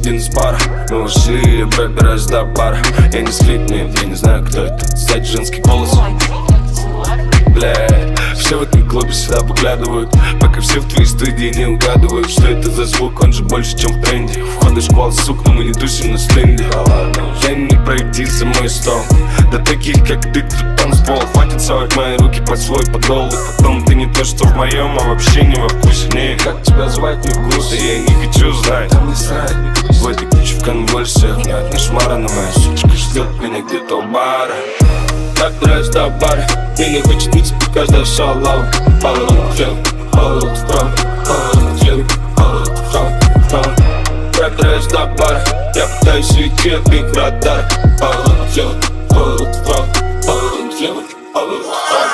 один из пара. Мы ушли, я пробираюсь до бара. Я не скрип, нет, я не знаю, кто это. Кстати, женский голос. Бля, все в этом клубе сюда поглядывают, пока все в твои студии не угадывают, что это за звук, он же больше, чем в тренде. Входы школ, сук, но мы не тусим на стенде. Я не пройти за мой стол. Да таких, как ты, тут танцпол. Хватит совать мои руки под свой подол. И потом ты не то, что в моем, а вообще не во вкусе. Не, как тебя звать, не вкус, да я не хочу знать. В этой куче в конвульсиях нет, не шмара, но моя сучка ждет меня где-то у бара. Так нравится до бара, мне не хочет видеть каждого шалава. Поворот влево, поворот вправо, поворот влево, поворот вправо. Так нравится до бара, я пытаюсь уйти от их радара. Поворот влево, поворот вправо, поворот влево, поворот вправо.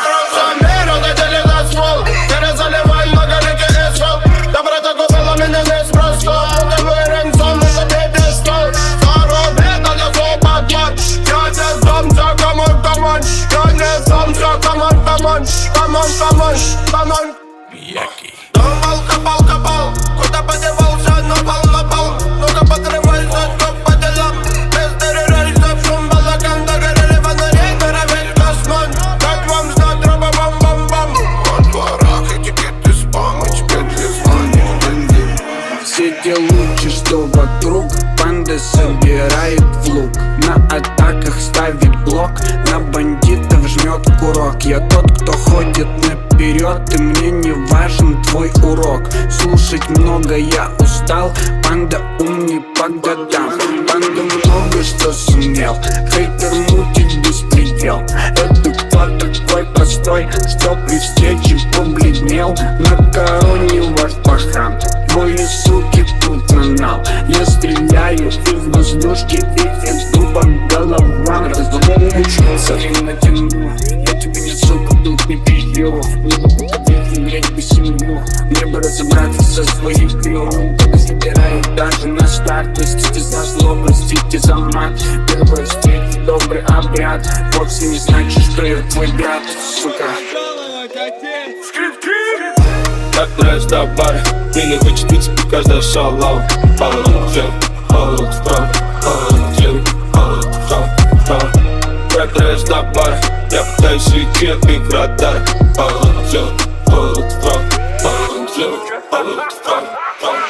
Come on. Яки. Копал, куда подевался, напал. Ну-ка подрывайся, стоп по делам. Без терроризов, шум, балаган, догорели фонари, горовель космон. Как вам знать, дроба, бам-бам-бам. Во дворах этикеты спам, а теперь для звания. Все те лучи, что вокруг, панда собирает в лук. На атаках ставит блок, на бандитов жмет курок. Я тот, кто ходит наперед, и мне не важен твой урок. Слушать много я устал, панда умный по годам. Панда много что сумел, хейтер мутит беспредел. Это кто такой простой, что при встрече побледнел? На короне ваш пахан, твои суки тут нанал. Я стреляю из воздушки и иду по головам. Разумеется, и натяну, я тебе не сука, тут не пью. Не могу победить, греть бы семью. Мне бы разобраться со своим крылом. Только забираю даже на старт. Простите за зло, простите за мат. Первая встреча, добрый обряд. Вовсе не значит, что я твой брат, сука. Так нравится до бара, мне не хочет видеть каждого шалава. Поворот влево, поворот вправо, поворот влево, поворот вправо. Так нравится до бара, я пытаюсь уйти от их радара. Поворот влево, поворот вправо, поворот влево, поворот вправо.